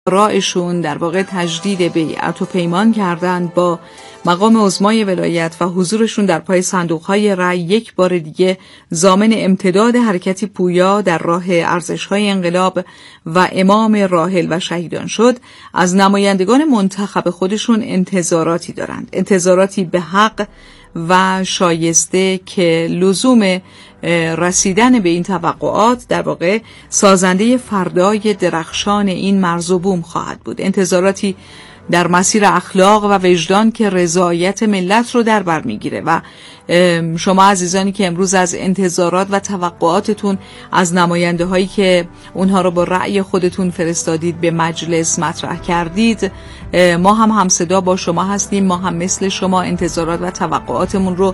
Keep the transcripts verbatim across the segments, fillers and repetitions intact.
رایشون در واقع تجدید بیعت و پیمان کردند با مقام عظمای ولایت و حضورشون در پای صندوق‌های رأی یک بار دیگه ضامن امتداد حرکتی پویا در راه ارزش‌های انقلاب و امام راحل و شهیدان شد، از نمایندگان منتخب خودشون انتظاراتی دارند، انتظاراتی به حق و شایسته که لزوم رسیدن به این توقعات در واقع سازنده فردای درخشان این مرز و بوم خواهد بود. انتظاراتی در مسیر اخلاق و وجدان که رضایت ملت رو در بر میگیره و شما عزیزانی که امروز از انتظارات و توقعاتتون از نماینده هایی که اونها رو با رأی خودتون فرستادید به مجلس مطرح کردید، ما هم همصدا با شما هستیم، ما هم مثل شما انتظارات و توقعاتمون رو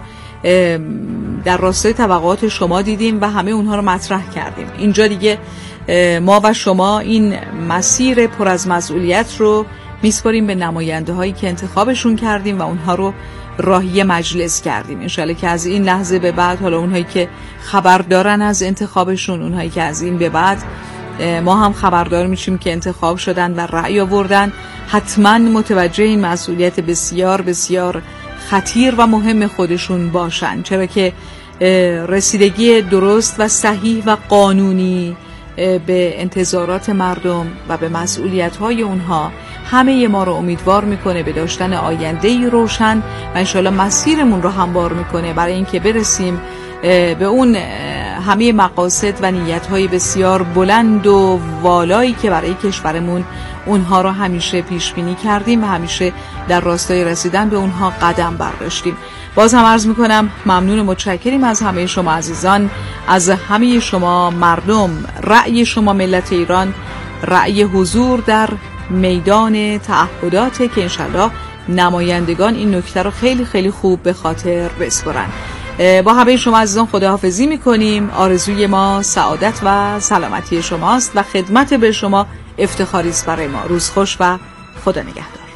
در راستای توقعات شما دیدیم و همه اونها رو مطرح کردیم. اینجا دیگه ما و شما این مسیر پر از مسئولیت رو میسپاریم به نماینده هایی که انتخابشون کردیم و اونها رو راهی مجلس کردیم. انشالله که از این لحظه به بعد، حالا اونهایی که خبر دارن از انتخابشون، اونهایی که از این به بعد ما هم خبردار میشیم که انتخاب شدن و رأی آوردن، حتما متوجه این مسئولیت بسیار بسیار خطیر و مهم خودشون باشن، چرا که رسیدگی درست و صحیح و قانونی به انتظارات مردم و به مسئولیت‌های اونها همه ما رو امیدوار میکنه به داشتن آینده‌ای روشن و انشالله مسیرمون رو هموار میکنه برای اینکه برسیم به اون همه مقاصد و نیت‌های بسیار بلند و والایی که برای کشورمون اونها رو همیشه پیش بینی کردیم و همیشه در راستای رسیدن به اونها قدم برداشتیم. باز هم عرض میکنم ممنون و متشکریم از همه شما عزیزان، از همه شما مردم، رأی شما ملت ایران، رأی حضور در میدان تعهدات که انشالله نمایندگان این نکته رو خیلی خیلی خوب به خاطر بسپرن. با همه شما عزیزان خداحافظی میکنیم. آرزوی ما سعادت و سلامتی شماست و خدمت به شما افتخاری است برای ما. روز خوش و خدا نگهدار.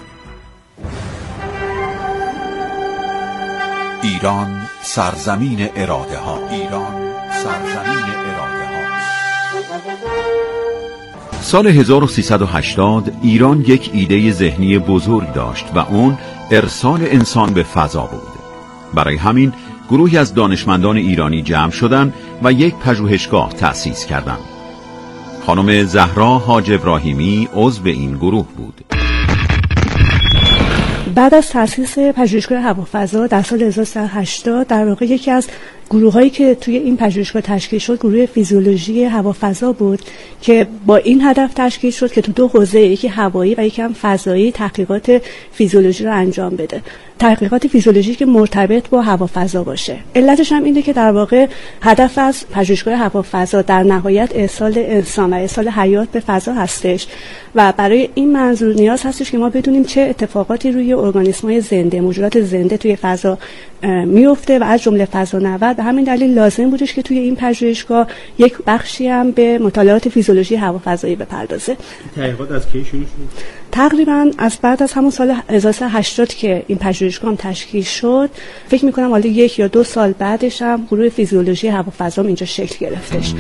ایران سرزمین اراده ها، ایران سرزمین اراده ها. سال هزار و سیصد و هشتاد ایران یک ایده ذهنی بزرگ داشت و اون ارسال انسان به فضا بود. برای همین گروهی از دانشمندان ایرانی جمع شدند و یک پژوهشگاه تأسیس کردند. خانم زهرا حاج ابراهیمی عضو این گروه بود. بعد از تأسیس پژوهشگاه هوافضا در سال هزار و سیصد و هشتاد در واقع یکی از گروه‌هایی که توی این پژوهشگاه تشکیل شد گروه فیزیولوژی هوافضا بود که با این هدف تشکیل شد که تو دو حوزه، یکی هوایی و یکی هم فضایی، تحقیقات فیزیولوژی رو انجام بده. تحقیقات فیزیولوژی که مرتبط با هوافضا باشه. علتش هم اینه که در واقع هدف از پژوهشگاه هوافضا در نهایت ارسال انسان و ارسال حیات به فضا هستش و برای این منظور نیاز هستش که ما بدونیم چه اتفاقاتی روی ارگانیسم‌های زنده، موجودات زنده توی فضا میفته و از جمله فضانورد. به همین دلیل لازم بودش که توی این پژوهشگاه یک بخشی هم به مطالعات فیزیولوژی هوافضایی بپردازه. تحقیقات از کی شروع شد؟ تقریبا از بعد از همون سال هزار و سیصد و هشتاد که این پژوهشگاه هم تشکیل شد، فکر می‌کنم حالا یک یا دو سال بعدش هم گروه فیزیولوژی هوافضا اینجا شکل گرفتش.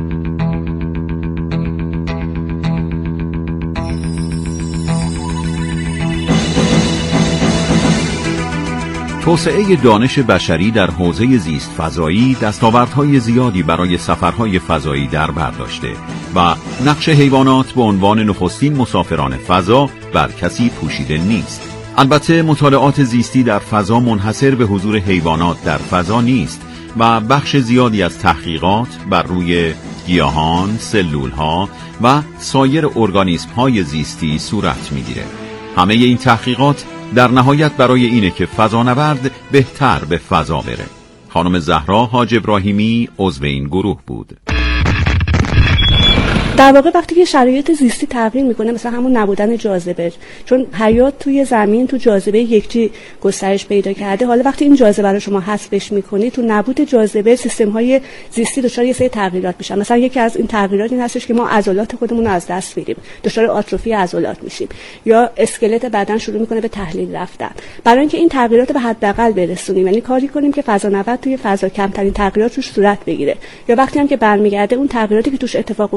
توسعه دانش بشری در حوزه زیست فضایی دستاوردهای زیادی برای سفرهای فضایی در بر داشته و نقش حیوانات به عنوان نخستین مسافران فضا بر کسی پوشیده نیست. البته مطالعات زیستی در فضا منحصر به حضور حیوانات در فضا نیست و بخش زیادی از تحقیقات بر روی گیاهان، سلولها و سایر ارگانیسم‌های زیستی صورت می‌گیره. همه این تحقیقات در نهایت برای اینه که فضانورد بهتر به فضا بره. خانم زهرا حاج ابراهیمی عضو این گروه بود. در واقع وقتی که شرایط زیستی تغییر میکنه، مثلا همون نبودن جاذبه، چون حیات توی زمین تو جاذبه یکجی گسترش پیدا کرده، حالا وقتی این جاذبه رو شما حذفش میکنید، تو نبود جاذبه سیستم های زیستی دچار یه سری تغییرات میشن. مثلا یکی از این تغییرات این هستش که ما عضلات خودمون رو از دست میدیم، دچار آتروفی عضلات میشیم، یا اسکلت بدن شروع میکنه به تحلیل رفتن. برای اینکه این تغییرات به حداقل برسونیم، یعنی کاری کنیم که فضانورد توی فضا کمترین تغییرات روش صورت بگیره، یا وقتی هم که برمیگرده اون تغییراتی که توش اتفاق افتاده رو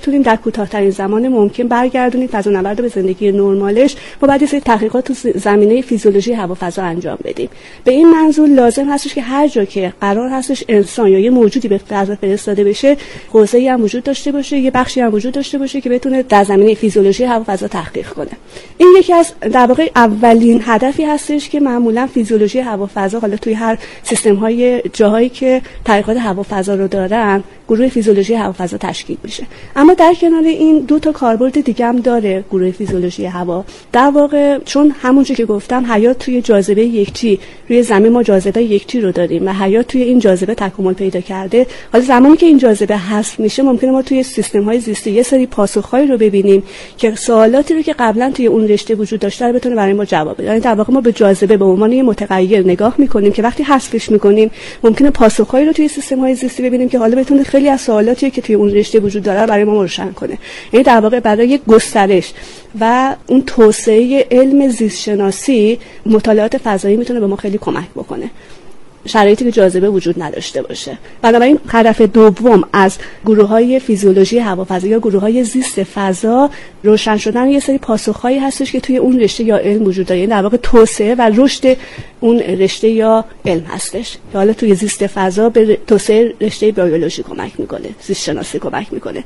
بتونیم در کوتاه‌ترین زمان ممکن برگردونیم فضانورد به زندگی نرمالش، ما باید یه سری تحقیقات تو زمینه فیزیولوژی هوا فضا انجام بدیم. به این منظور لازم هستش که هر جا که قرار هستش انسان یا یه موجودی به فضا فرستاده بشه، حوزه‌ای هم وجود داشته باشه، یه بخشی هم وجود داشته باشه که بتونه در زمینه فیزیولوژی هوا فضا تحقیق کنه. این یکی از در واقع اولین هدفی هستش که معمولا فیزیولوژی هوا فضا، حالا توی هر سیستم‌های جاهایی که تحقیقات هوا فضا رو دارن، گروه فیزیولوژی هوا فضا تشکیل میشه. اما در کنار این دو تا کاربرد دیگه هم داره گروه فیزیولوژی هوا. در واقع چون همونجوری که گفتم حیات توی جاذبه یکتی، روی زمین ما جاذبه یکتی رو داریم و حیات توی این جاذبه تکامل پیدا کرده. حالا زمانی که این جاذبه حذف میشه ممکنه ما توی سیستم‌های زیستی یه سری پاسخ‌هایی رو ببینیم که سوالاتی رو که قبلا توی اون رشته وجود داشته رو بتونه برای ما جواب بده. یعنی در واقع ما به جاذبه به عنوان یه متغیر نگاه می‌کنیم که وقتی حذفش می‌کنیم ممکنه پاسخ‌هایی رو توی سیستم‌های زیستی ببینیم که حالا بتونه خیلی از سوالاتی که توی اون رشته وجود داره برای ما روشن کنه. یعنی در واقع برای گسترش و اون توسعه علم زیست شناسی مطالعات فضایی میتونه به ما خیلی کمک بکنه، شرایطی که جاذبه وجود نداشته باشه. بنابراین هدف دوم از گروه‌های فیزیولوژی هوافضا یا گروه‌های زیست فضا روشن شدن یه سری پاسخ‌هایی هستش که توی اون رشته یا علم وجود داره. یعنی در واقع توسعه و رشد اون رشته یا علم هستش که حالا توی زیست فضا به توسعه رشته بیولوژی کمک میکنه، زیست شناسی کمک میکنه.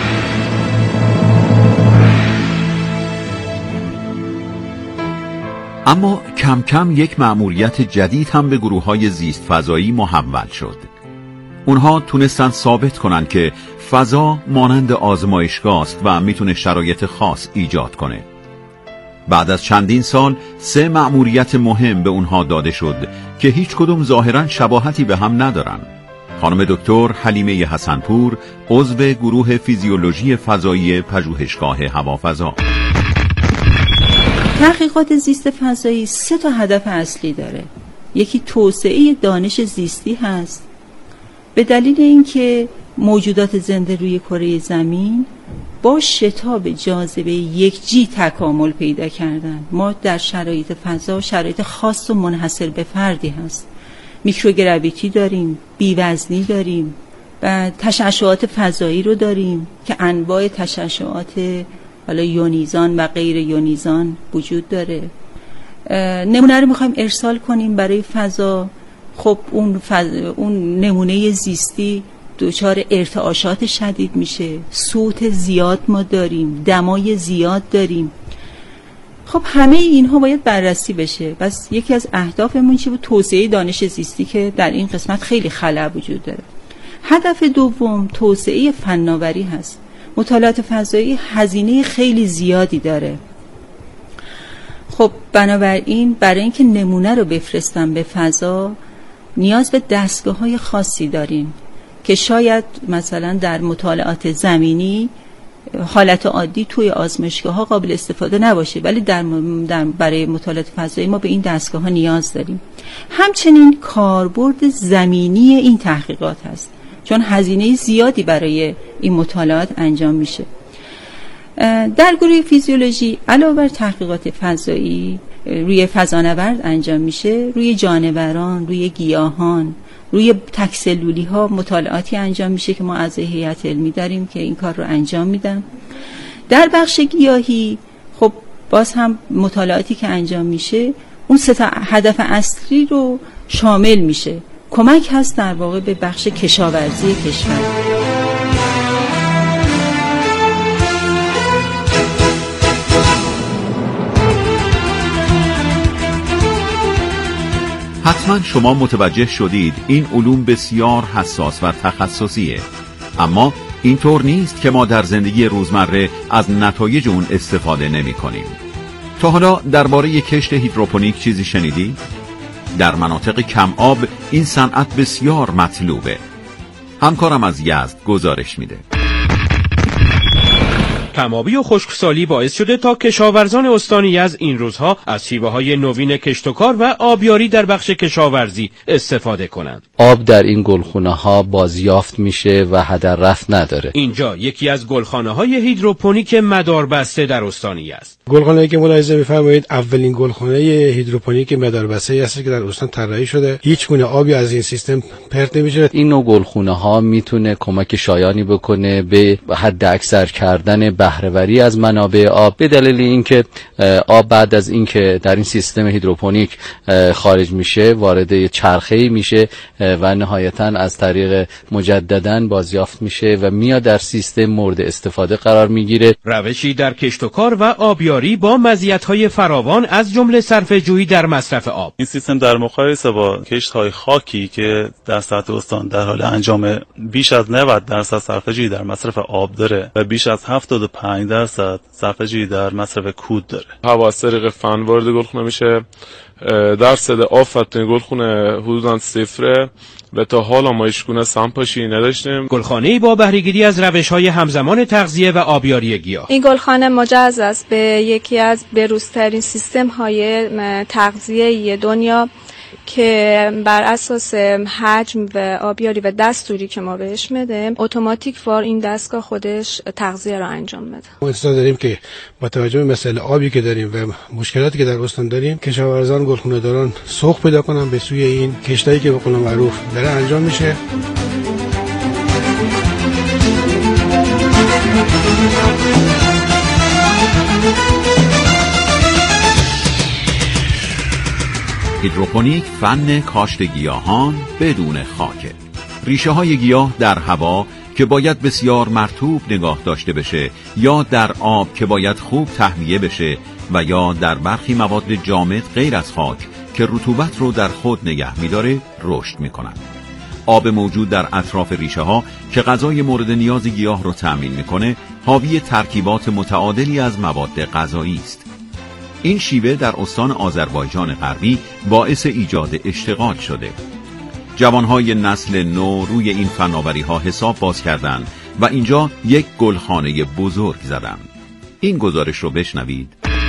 اما کم کم یک مأموریت جدید هم به گروه‌های زیست فضایی محول شد. اونها تونستن ثابت کنن که فضا مانند آزمایشگاه است و میتونه شرایط خاص ایجاد کنه. بعد از چندین سال سه مأموریت مهم به اونها داده شد که هیچ کدوم ظاهراً شباهتی به هم ندارن. خانم دکتر حلیمه حسنپور، عضو گروه فیزیولوژی فضایی پژوهشگاه هوافضا. تحقیقات زیست فضایی سه تا هدف اصلی داره. یکی توسعه دانش زیستی هست، به دلیل اینکه موجودات زنده روی کره زمین با شتاب جاذبه یکجی تکامل پیدا کردن. ما در شرایط فضا شرایط خاص و منحصر به فردی هست. میکروگراویتی داریم، بیوزنی داریم و تشعشعات فضایی رو داریم که انواع تشعشعات حالا یونیزان و غیر یونیزان وجود داره. نمونه رو میخوایم ارسال کنیم برای فضا. خب اون, فض... اون نمونه زیستی دچار ارتعاشات شدید میشه، صوت زیاد ما داریم، دمای زیاد داریم. خب همه اینها باید بررسی بشه. بس یکی از اهدافمون چی بود؟ توسعه دانش زیستی که در این قسمت خیلی خلأ وجود داره. هدف دوم توسعه فناوری هست. مطالعات فضایی هزینه خیلی زیادی داره. خب بنابراین برای اینکه نمونه رو بفرستم به فضا نیاز به دستگاه‌های خاصی داریم که شاید مثلا در مطالعات زمینی حالت عادی توی آزمایشگاه‌ها قابل استفاده نباشه، ولی در, در برای مطالعات فضایی ما به این دستگاه‌ها نیاز داریم. همچنین کاربرد زمینی این تحقیقات هست، چون هزینه زیادی برای این مطالعات انجام میشه. در گروه فیزیولوژی علاوه بر تحقیقات فضایی روی فضانورد انجام میشه، روی جانوران، روی گیاهان، روی تک‌سلولی ها مطالعاتی انجام میشه که ما از هیئت علمی داریم که این کار رو انجام میدن. در بخش گیاهی خب باز هم مطالعاتی که انجام میشه اون سه تا هدف اصلی رو شامل میشه. کمک هست در واقع به بخش کشاورزی کشور. حتما شما متوجه شدید این علوم بسیار حساس و تخصصیه، اما اینطور نیست که ما در زندگی روزمره از نتایج اون استفاده نمی کنیم. تا حالا درباره کشت هیدروپونیک چیزی شنیدی؟ در مناطق کم آب این صنعت بسیار مطلوبه. همکارم از یزد گزارش میده. کم‌آبی و خشکسالی باعث شده تا کشاورزان استان یزد این روزها از شیوه‌های نوین کشت و کار و آبیاری در بخش کشاورزی استفاده کنند. آب در این گلخانه‌ها بازیافت میشه و هدر رفت نداره. اینجا یکی از گلخانه‌های هیدروپونیک مداربسته در استان یزد. گلخانه‌ای که ملاحظه می‌فرمایید اولین گلخانه هیدروپونیک مداربسته است که در استان طراحی شده. هیچ گونه آبی از این سیستم پرت نمیشه. این نوع گلخانه‌ها میتونه کمک شایانی بکنه به حد اکثر کردن بهره‌وری از منابع آب، به دلیل اینکه آب بعد از اینکه در این سیستم هیدروپونیک خارج میشه وارد چرخه‌ای میشه و نهایتاً از طریق مجدداً بازیافت میشه و میاد در سیستم مورد استفاده قرار میگیره. روشی در کشت و کار و آبیاری با مزیت‌های فراوان از جمله صرفه‌جویی در مصرف آب. این سیستم در مقایسه با کشت‌های خاکی که در سطح استان در حال انجام بیش از نود درصد صرفه‌جویی در مصرف آب داره و بیش از هفتاد و پنج درصد صرفه‌جویی در مصرف کود داره. هوا از طریق فن وارد گلخونه میشه، درصد آفت تو گلخونه حدوداً صفره و تا حالا ما هیچگونه سمپاشی نداشتیم. گلخانه‌ای با بهره‌گیری از روش‌های همزمان تغذیه و آبیاری گیاه. این گلخانه مجهز است به یکی از به‌روزترین سیستم‌های تغذیه دنیا که بر اساس حجم و آبیاری و دستوری که ما بهش میده اتوماتیک وار این دستگاه خودش تغذیه رو انجام میده. ما استفاده داریم که با توجه به مسئله آبی که داریم و مشکلاتی که در استان داریم کشاورزان گلخونه داران سوق پیدا کنن به سوی این کشتایی که به قول معروف داره انجام میشه. هیدروپونیک فن کاشت گیاهان بدون خاک. ریشه های گیاه در هوا که باید بسیار مرطوب نگاه داشته بشه یا در آب که باید خوب تهویه بشه و یا در برخی مواد جامد غیر از خاک که رطوبت رو در خود نگه می‌داره رشد می‌کنند. آب موجود در اطراف ریشه ها که غذای مورد نیاز گیاه رو تأمین می‌کنه حاوی ترکیبات متعادلی از مواد غذایی است. این شیوه در استان آذربایجان غربی باعث ایجاد اشتغال شده. جوانهای نسل نو روی این فناوری‌ها حساب باز کردند و اینجا یک گلخانه بزرگ زدند. این گزارش رو بشنوید.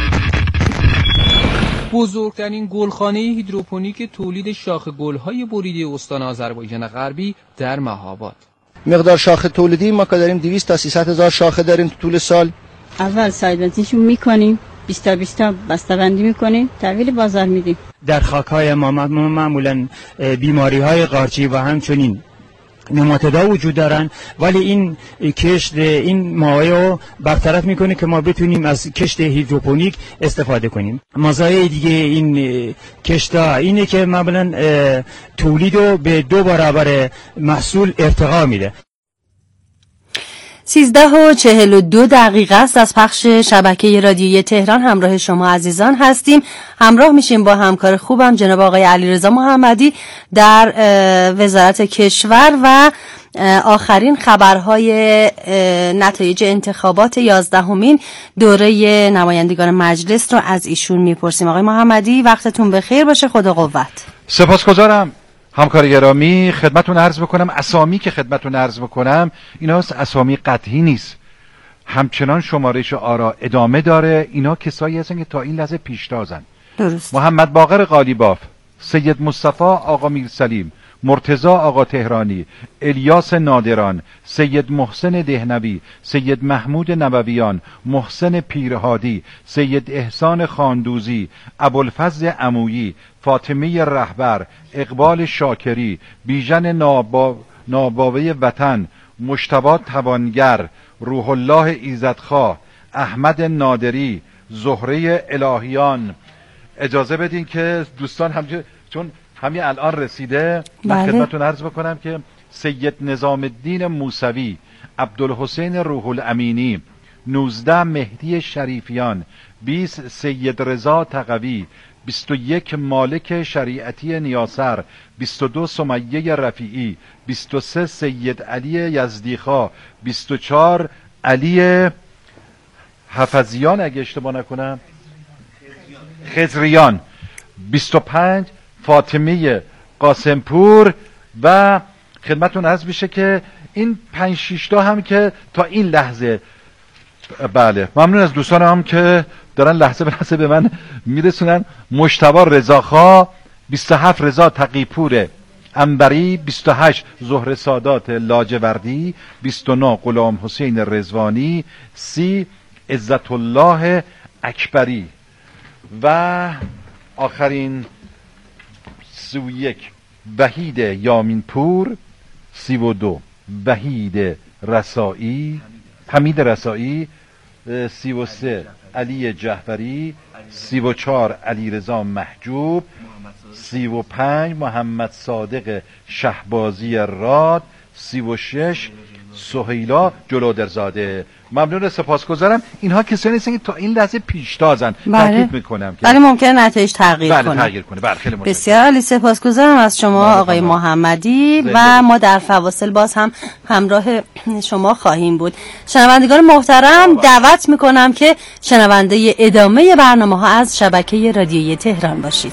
بزرگترین گلخانه هیدروپونیک تولید شاخ گل‌های بریده استان آذربایجان غربی در مهاباد. مقدار شاخه تولیدی ما که داریم دویست تا سیصد هزار شاخه داریم تو طول سال. اول سایدنسیشون میکنیم، بیست تا بیست تا بسته‌بندی میکنیم، تحویل بازار میدیم. در خاک‌های ما معمولاً بیماری‌های قارچی و همچنین نماتدا وجود دارن، ولی این کشت این مایع رو برطرف میکنه که ما بتونیم از کشت هیدروپونیک استفاده کنیم. مزایای دیگه این کشت‌ها اینه که معمولاً تولید رو به دو برابر محصول ارتقا میده. سیزده و چهل و دو دقیقه است از پخش شبکه رادیویی تهران. همراه شما عزیزان هستیم. همراه میشیم با همکار خوبم جناب آقای علیرضا محمدی در وزارت کشور و آخرین خبرهای نتایج انتخابات یازدهمین دوره نمایندگان مجلس رو از ایشون میپرسیم. آقای محمدی وقتتون بخیر باشه. خدا قوت. سپاسگزارم. همکار گرامی، خدمتون عرض بکنم اسامی که خدمتون عرض بکنم اینا اسامی قطعی نیست، همچنان شمارش آرا ادامه داره. اینا کسایی هستن که تا این لحظه پیشتازن. درست. محمد باقر قالیباف، سید مصطفی آقا میرسلیم، مرتضی آقا تهرانی، الیاس نادران، سید محسن دهنوی، سید محمود نبویان، محسن پیرهادی، سید احسان خاندوزی، ابوالفضل عمویی، فاطمه رهبر، اقبال شاکری، بیژن نابا... ناباوه وطن، مجتبی توانگر، روح الله ایزدخواه، احمد نادری، زهره الهیان. اجازه بدین که دوستان همچون چون همین الان رسیده من خدمتتون عرض بکنم که سید نظام الدین موسوی، عبدالحسین روح الامینی، نوزده مهدی شریفیان، بیست سید رضا تقوی، بیست و یک مالک شریعتی نیاسر، بیست و دو سمیه رفیعی، بیست و سه سید علی یزدیخا، بیست و چهار علی حفظیان اگه اشتباه نکنم خضریان، بیست و پنج فاطمه قاسمپور و خدمتون عرض بشه که این پنج شش تا هم که تا این لحظه بله، ممنون از دوستانم که دارن لحظه به لحظه به من میرسونن. مجتبی رضاخا، بیست و هفت رضا تقیپور انبری، بیست و هشت زهره سادات لاجوردی، بیست و نه غلام حسین رضوانی، سی عزت الله اکبری و آخرین سی و یک وحید یامین پور، سی و دو وحید رسایی حمید رسایی، سی و سه علی جعفری، سی و چهار علیرضا محجوب، سی و پنج محمد صادق شهبازی راد، سی و شش سهیلا جلودرزاده. ممنون، سپاسگزارم. اینها کسانی هستند که تا این لحظه پیشتازن. تاکید میکنم که ولی ممکنه نتایج تغییر بله کنه. تغییر کنه. بله خیلی متشکرم. بسیار عالی، سپاسگزارم از شما آقای محمدی و ما در فواصل باز هم همراه شما خواهیم بود. شنوندگان محترم دعوت میکنم که شنونده ادامه برنامه ها از شبکه رادیویی تهران باشید.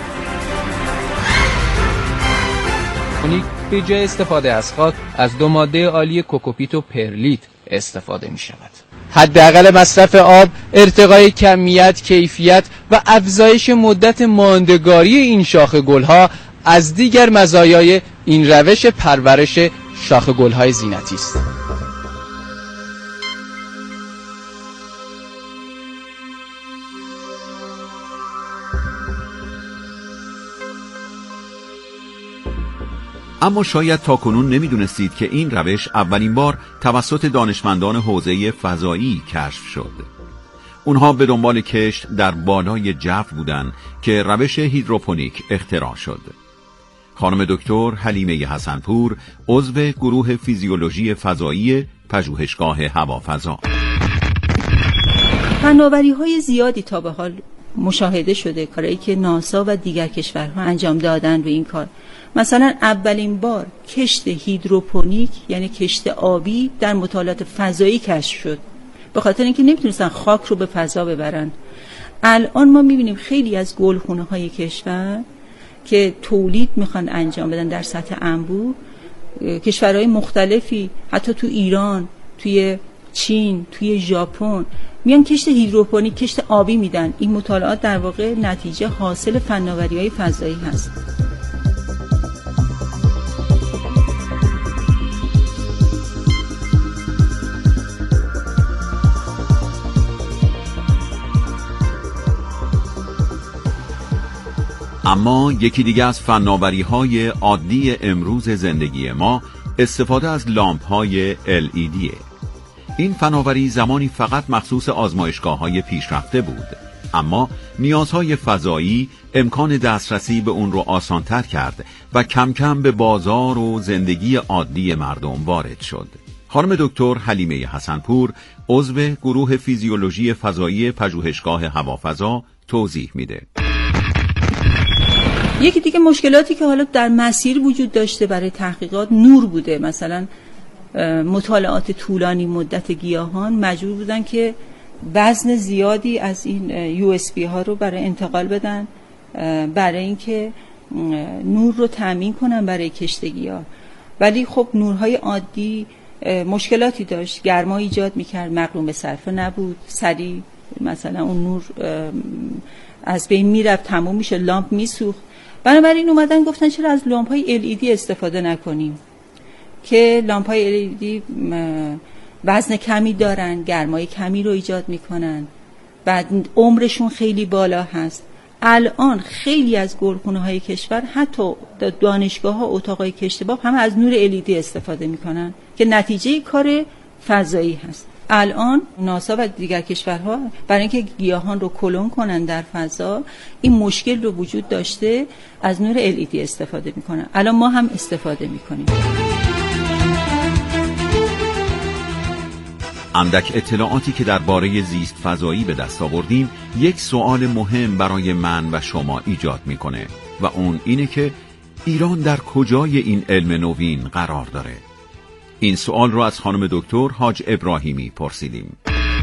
به جای استفاده از خاک از دو ماده عالی کوکوپیت و پرلیت استفاده می شود. حداقل مصرف آب، ارتقای کمیت، کیفیت و افزایش مدت ماندگاری این شاخه گلها از دیگر مزایای این روش پرورش شاخه گلهای زینتی است. اما شاید تاکنون نمیدونستید که این روش اولین بار توسط دانشمندان حوزه فضایی کشف شد. اونها به دنبال کشت در بالای جو بودن که روش هیدروپونیک اختراع شد. خانم دکتر حلیمه حسنپور، عضو گروه فیزیولوژی فضایی پژوهشگاه هوافضا. فناوری‌های زیادی تا به حال مشاهده شده، کاری که ناسا و دیگر کشورها انجام دادن به این کار. مثلا اولین بار کشت هیدروپونیک یعنی کشت آبی در مطالعات فضایی کشف شد، به خاطر اینکه نمیتونستن خاک رو به فضا ببرن. الان ما میبینیم خیلی از گلخونه‌های کشور که تولید میخوان انجام بدن در سطح انبوه، کشورهای مختلفی حتی تو ایران، توی چین، توی ژاپن میان کشت هیدروپونیک، کشت آبی میدن. این مطالعات در واقع نتیجه حاصل فناوری‌های فضایی هست. اما یکی دیگه از فناوری‌های عادی امروز زندگی ما استفاده از لامپ‌های ال ای دی. این فناوری زمانی فقط مخصوص آزمایشگاه‌های پیشرفته بود، اما نیازهای فضایی امکان دسترسی به اون رو آسان‌تر کرد و کم کم به بازار و زندگی عادی مردم وارد شد. خانم دکتر حلیمه حسنپور، عضو گروه فیزیولوژی فضایی پژوهشگاه هوافضا توضیح میده. یکی دیگه مشکلاتی که حالا در مسیر وجود داشته برای تحقیقات نور بوده. مثلا مطالعات طولانی مدت گیاهان مجبور بودن که وزن زیادی از این یو اس بی ها رو برای انتقال بدن برای اینکه نور رو تامین کنن برای کشت گیاه. ولی خب نورهای عادی مشکلاتی داشت، گرما ایجاد میکرد، مقرون به صرفه نبود، سریع مثلا اون نور از بین میرفت، تموم میشه، لامپ میسوخت. بنابراین اومدن گفتن چرا از لامپ های ال ای دی استفاده نکنیم که لامپ های ال ای دی وزن کمی دارن، گرمای کمی رو ایجاد میکنن، بعد عمرشون خیلی بالا هست. الان خیلی از گلخونه های کشور، حتی دانشگاه ها، اتاق های کشت باب همه از نور ال ای دی استفاده میکنن که نتیجه کار فضایی هست. الان ناسا و دیگر کشورها برای اینکه گیاهان رو کلون کنن در فضا، این مشکل رو وجود داشته، از نور ال ای دی استفاده میکنن. الان ما هم استفاده میکنیم. اندک اطلاعاتی که درباره زیست فضایی به دست آوردیم یک سوال مهم برای من و شما ایجاد میکنه و اون اینه که ایران در کجای این علم نوین قرار داره؟ این سوال رو از خانم دکتر حاج ابراهیمی پرسیدیم.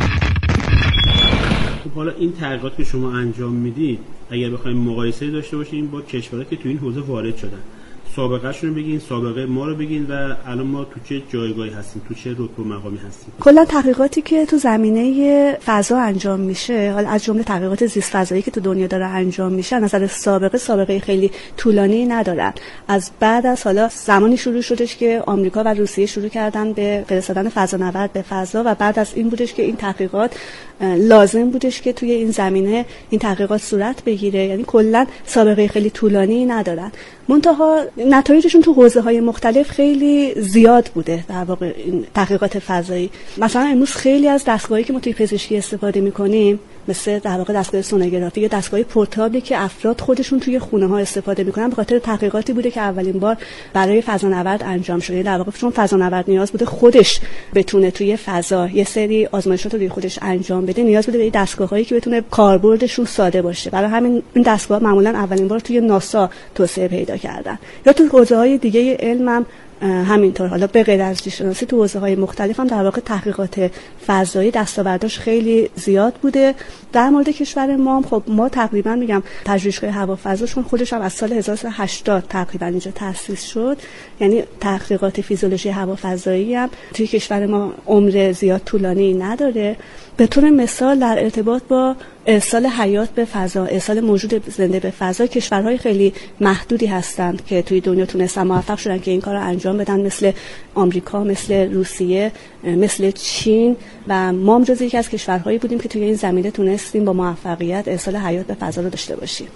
خب حالا این تحقیقات که شما انجام میدید اگر بخوایم مقایسه داشته باشیم با کشورهایی که تو این حوزه وارد شدن، سابقه‌شون رو بگین، سابقه ما رو بگین و الان ما تو چه جایگاهی هستیم، تو چه رتبه و مقامی هستیم. کلا تحقیقاتی که تو زمینه فضا انجام میشه، حالا از جمله تحقیقات زیست فضایی که تو دنیا داره انجام میشه، از نظر سابقه سابقه خیلی طولانی ندارن. از بعد از حالا زمانی شروع شدش که آمریکا و روسیه شروع کردن به فرستادن فضانورد به فضا و بعد از این بودش که این تحقیقات لازم بودش که توی این زمینه این تحقیقات صورت بگیره. یعنی کلا سابقه خیلی طولانی ندارن، منتها نتایجشون تو حوزه‌های مختلف خیلی زیاد بوده. در واقع این تحقیقات فضایی، مثلا امروز خیلی از دستگاهایی که ما توی پزشکی استفاده می‌کنیم، مثل در واقع دستگاه سونوگرافی یا دستگاه پورتابلی که افراد خودشون توی خونه‌ها استفاده می‌کنن، به خاطر تحقیقاتی بوده که اولین بار برای فضانورد انجام شده. در واقع چون فضانورد نیاز بوده خودش بتونه توی فضا یه سری آزمایشات رو روی خودش انجام بده، نیاز بوده به دستگاه‌هایی که بتونه کاربردشون ساده باشه. برای همین این دستگاه معمولاً اولین بار توی ناسا توسعه پیدا کردن. یا تو حوزه‌های دیگه علم هم همینطور. حالا به غیر از زیست‌شناسی تو حوزه‌های مختلف هم در واقع تحقیقات فضایی دستاوردش خیلی زیاد بوده. در مورد کشور ما هم خب ما تقریبا میگم پژوهشگاه هوافضا چون خودش هم از سال هزار و سیصد و هشتاد تقریبا اینجا تأسیس شد، یعنی تحقیقات فیزیولوژی هوافضایی هم توی کشور ما عمر زیاد طولانی نداره. به طور مثال در ارتباط با ارسال حیات به فضا، ارسال موجود زنده به فضا، کشورهای خیلی محدودی هستند که توی دنیا تونستن موفق شدن که این کار رو انجام بدن، مثل آمریکا، مثل روسیه، مثل چین و ما هم جزو یکی از کشورهایی بودیم که توی این زمینه تونستیم با موفقیت ارسال حیات به فضا رو داشته باشیم.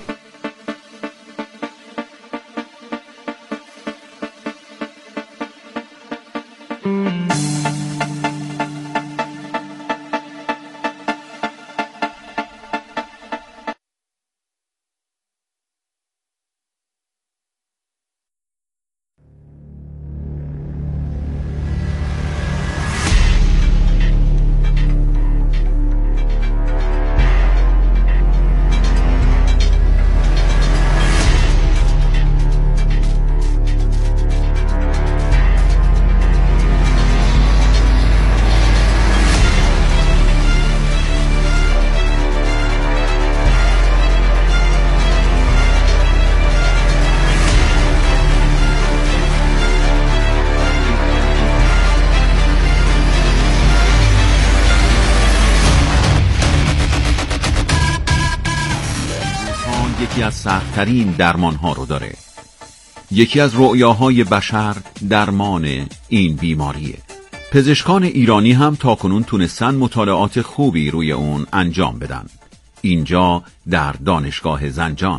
یکی از سخت‌ترین درمان‌ها رو داره. یکی از رؤیاهای بشر درمان این بیماریه. پزشکان ایرانی هم تاکنون تونستن مطالعات خوبی روی اون انجام بدن. اینجا در دانشگاه زنجان.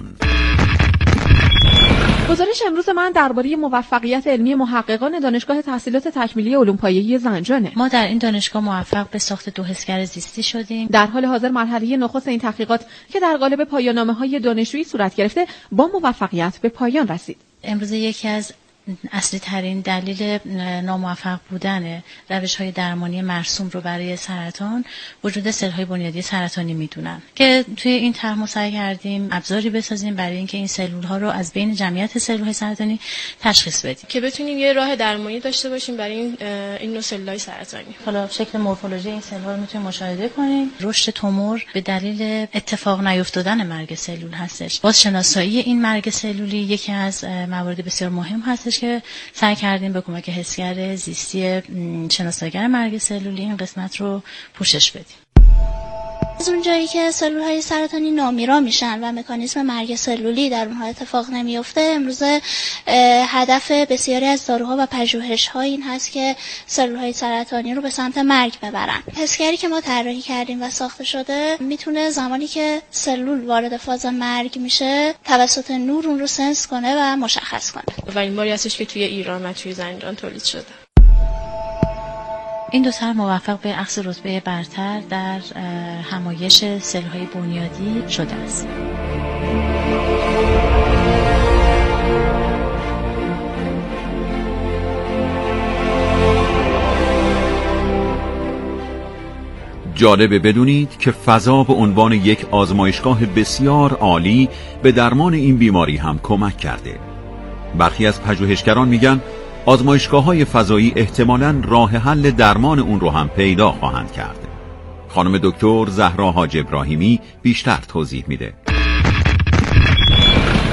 گزارش امروز من درباره موفقیت علمی محققان دانشگاه تحصیلات تکمیلی علوم پایه‌ای زنجانه. ما در این دانشگاه موفق به ساخت دو حسگر زیستی شدیم. در حال حاضر مرحله نخست این تحقیقات که در قالب پایان‌نامه‌های دانشجویی صورت گرفته با موفقیت به پایان رسید. امروز یکی از اصلی ترین دلیل ناموفق بودن روش‌های درمانی مرسوم رو برای سرطان وجود سل‌های بنیادی سرطانی میدونن که توی این طرح ما سعی کردیم ابزاری بسازیم برای اینکه این سلول‌ها رو از بین جمعیت سلول‌های سرطانی تشخیص بدیم که بتونیم یه راه درمانی داشته باشیم برای این این نوع سلول‌های سرطانی. حالا شکل مورفولوژی این سلول‌ها رو میتونیم مشاهده کنیم. رشد تومور به دلیل اتفاق نیفتادن مرگ سلول هستش. بازشناسایی این مرگ سلولی یکی از موارد بسیار مهم هستش که سعی کردیم به کمک حسگر زیستی شناساییگر مرگ سلولی این قسمت رو پوشش بدیم. از اونجایی که سلول‌های سرطانی نامیرا میشن و مکانیزم مرگ سلولی در اونها اتفاق نمیفته، امروزه هدف بسیاری از داروها و پژوهش‌ها این هست که سلول‌های سرطانی رو به سمت مرگ ببرن. حسگری که ما طراحی کردیم و ساخته شده میتونه زمانی که سلول وارد فاز مرگ میشه توسط نور اون رو سنس کنه و مشخص کنه. و این باری هستش که توی ایران و توی زنجان تولید شده. این دو طرح موفق به اخذ رتبه برتر در همایش سلول‌های بنیادی شده است. جالبه بدونید که فضا به عنوان یک آزمایشگاه بسیار عالی به درمان این بیماری هم کمک کرده. برخی از پژوهشگران میگن آزمایشگاه‌های فضایی احتمالاً راه حل درمان اون رو هم پیدا خواهند کرد. خانم دکتر زهرا حاج ابراهیمی بیشتر توضیح میده.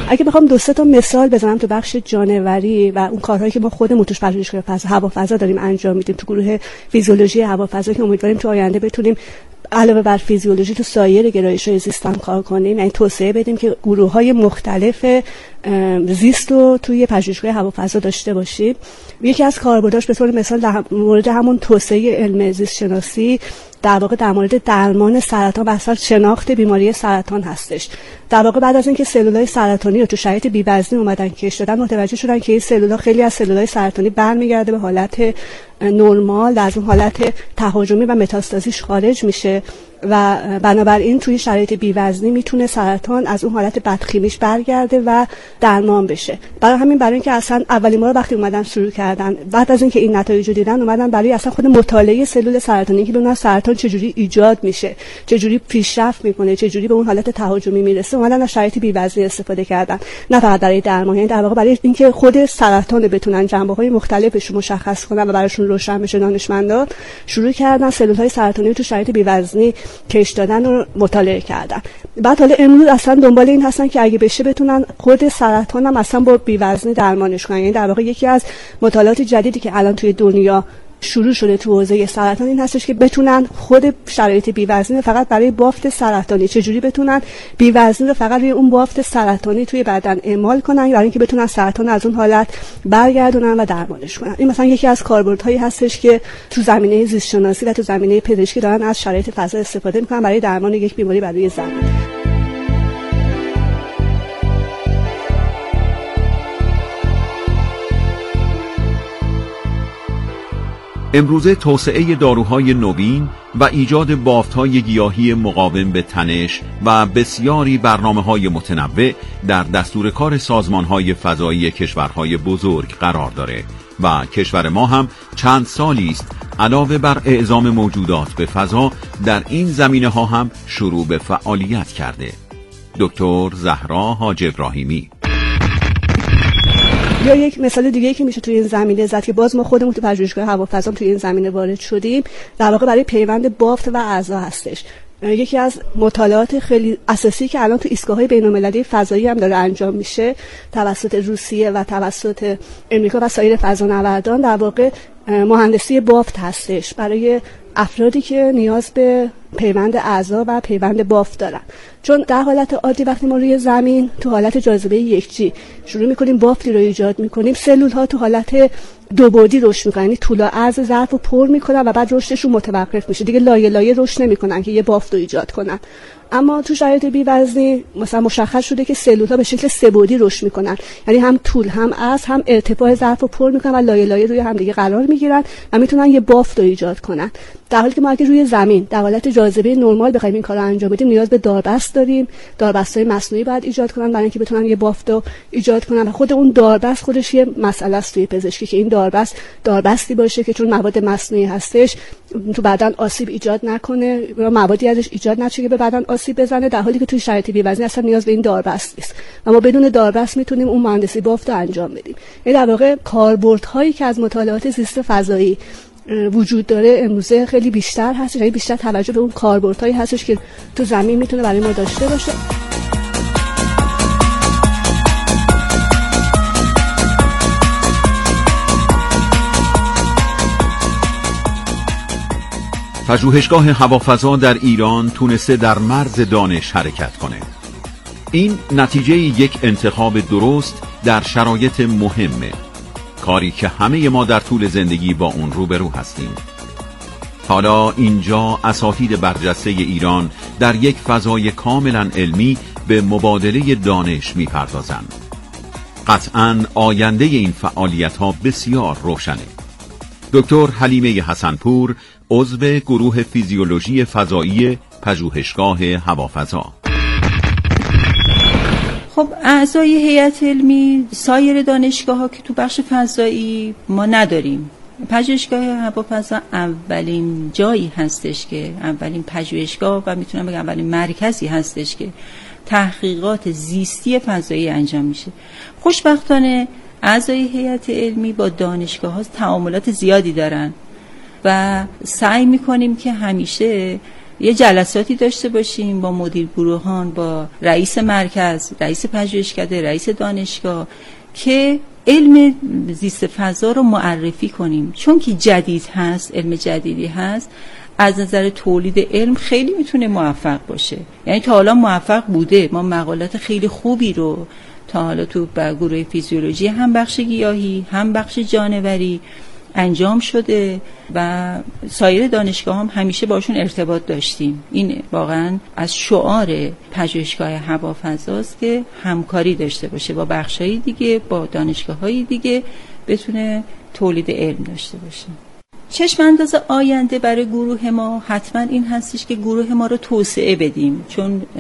اگه بخوام دو سه تا مثال بزنم تو بخش جانوری و اون کارهایی که ما خودمون تو پژوهشگاه فضا هوافضا داریم انجام میدیم تو گروه فیزیولوژی هوافضا که امیدواریم تو آینده بتونیم علاوه بر فیزیولوژی تو سایر گرایش‌های زیست هم کار کنیم، یعنی توسعه بدیم که گروه‌های مختلف زیست رو توی پژوهشگاه هوافضا داشته باشیم. یکی از کاربرداش به طور مثال در مورد همون توسعه علم زیست شناسی در واقع در مورد درمان سرطان و اصلا شناخت بیماری سرطان هستش. در واقع بعد از اینکه سلولای سرطانی رو تو شرایط بی‌وزنی اومدن کش دادن، متوجه شدن که این سلولا خیلی از سلولای سرطانی برمیگرده به حالت نرمال، از اون حالت تهاجمی و متاستازیش خارج میشه و بنابراین توی شرایط بی‌وزنی میتونه سرطان از اون حالت بدخیمیش برگرده و درمان بشه. برای همین برای اینکه اصلا اولین بار وقتی اومدن شروع کردن، بعد از اینکه این نتایج رو دیدن، اومدن برای اصلا خود مطالعه سلول سرطانی که ببینن سرطان چجوری ایجاد میشه، چجوری پیشرفت میکنه، چجوری به اون حالت تهاجمی میرسه، اومدن از شرایط بی‌وزنی استفاده کردن، نه فقط برای درمان، یعنی در واقع برای اینکه خود سرطان بتونن جنبه‌های مختلفش رو مشخص کنن و براشون روشن بشه، دانشمندان شروع کردن سلول‌های سرطانی رو تو شرایط بی‌وزنی کش دادن و مطالعه کردن. بعد حالا امروز اصلا دنبال این هستن که اگه بشه بتونن خود سرطان هم اصلا با بی‌وزنی درمانش کنن. یعنی در واقع یکی از مطالعات جدیدی که الان توی دنیا شروع شده تو حوزه سرطان این هستش که بتونن خود شرایط بی‌وزنی فقط برای بافت سرطانی، چجوری بتونن بی‌وزنی رو فقط روی اون بافت سرطانی توی بدن اعمال کنن برای اینکه بتونن سرطان از اون حالت برگردونن و درمانش کنن. این مثلا یکی از کاربردهایی هستش که تو زمینه زیست شناسی و تو زمینه پزشکی دارن از شرایط فضا استفاده میکنن برای درمان یک بیماری بر روی زمین. امروزه توسعه داروهای نوین و ایجاد بافت‌های گیاهی مقاوم به تنش و بسیاری برنامه‌های متنوع در دستور کار سازمان‌های فضایی کشورهای بزرگ قرار داره و کشور ما هم چند سالی است علاوه بر اعزام موجودات به فضا در این زمینه‌ها هم شروع به فعالیت کرده. دکتر زهرا حاج ابراهیمی. یا یک مثال دیگه که میشه توی این زمینه زد که باز ما خودمون تو پژوهشگاه هوافضا توی این زمینه وارد شدیم، در واقع برای پیوند بافت و اعضا هستش. یکی از مطالعات خیلی اساسی که الان تو ایستگاه‌های بین‌المللی فضایی هم داره انجام میشه توسط روسیه و توسط امریکا و سایر فضانوردان، در واقع مهندسی بافت هستش برای افرادی که نیاز به پیوند اعضا و پیوند بافت دارن. چون در حالت عادی وقتی ما روی زمین تو حالت جاذبه یکجی شروع میکنیم بافتی رو ایجاد میکنیم، سلول ها تو حالت دو بعدی رشد میکنن، یعنی طول و عرض ظرف رو پر میکنن و بعد رشدشون متوقف میشه، دیگه لایه لایه رشد نمیکنن که یه بافت رو ایجاد کنن. اما تو شرایط بی‌وزنی مثلا مشخص شده که سلول ها به شکل سه بعدی رشد میکنن، یعنی هم طول هم عرض هم ارتفاع ظرف رو پر میکنن و لایه لایه روی هم دیگه قرار میگیرن و میتونن یه بافت رو ایجاد کنن. در حالی که ما اگه روی زمین در حالت جاذبه نرمال بخوایم این کارو انجام بدیم نیاز به داربست داریم، داربست‌های مصنوعی باید ایجاد کنن برای اینکه بتونن یه بافت رو ایجاد کنن و خود اون داربست خودش یه مسئله است توی پزشکی که این داربست داربستی باشه که چون مواد مصنوعی هستش تو بدن آسیب ایجاد نکنه یا موادی ازش ایجاد نشه که به بدن آسیب بزنه، در حالی که توی شرایط بی‌وزنی اصلا نیاز به این داربست نیست و ما بدون داربست میتونیم اون مهندسی بافت رو انجام بدیم. این در واقع کاربردهایی که از مطالعات زیست فضایی وجود داره امروزه خیلی بیشتر هست، یعنی بیشتر توجه به اون کاربردهایی هستش که تو زمین میتونه برای ما داشته باشه. پژوهشگاه هوافضا در ایران تونسته در مرز دانش حرکت کنه. این نتیجه یک انتخاب درست در شرایط مهمه، کاری که همه ما در طول زندگی با اون روبرو هستیم. حالا اینجا اساتید برجسته ایران در یک فضای کاملا علمی به مبادله دانش میپردازند. قطعاً آینده این فعالیت ها بسیار روشنه. دکتر حلیمه حسنپور، عضو گروه فیزیولوژی فضایی پژوهشگاه هوافضا. خب اعضای هیئت علمی سایر دانشگاه ها که تو بخش فضایی ما نداریم. پژوهشگاه هوافضا اولین جایی هستش که اولین پژوهشگاه و میتونم بگم اولین مرکزی هستش که تحقیقات زیستی فضایی انجام میشه. خوشبختانه اعضای هیئت علمی با دانشگاه ها تعاملات زیادی دارن و سعی میکنیم که همیشه یه جلساتی داشته باشیم با مدیر گروهان، با رئیس مرکز، رئیس پژوهشکده، رئیس دانشگاه، که علم زیست فضا رو معرفی کنیم، چون که جدید هست، علم جدیدی هست. از نظر تولید علم خیلی میتونه موفق باشه، یعنی تا حالا موفق بوده. ما مقالات خیلی خوبی رو تا حالا تو گروه فیزیولوژی هم بخش گیاهی هم بخش جانوری انجام شده و سایر دانشگاه هم همیشه باشون ارتباط داشتیم. این واقعا از شعار پژوهشگاه هوافضاست که همکاری داشته باشه با بخش‌های دیگه، با دانشگاه‌های دیگه، بتونه تولید علم داشته باشه. چشم انداز آینده برای گروه ما حتما این هستش که گروه ما رو توسعه بدیم، چون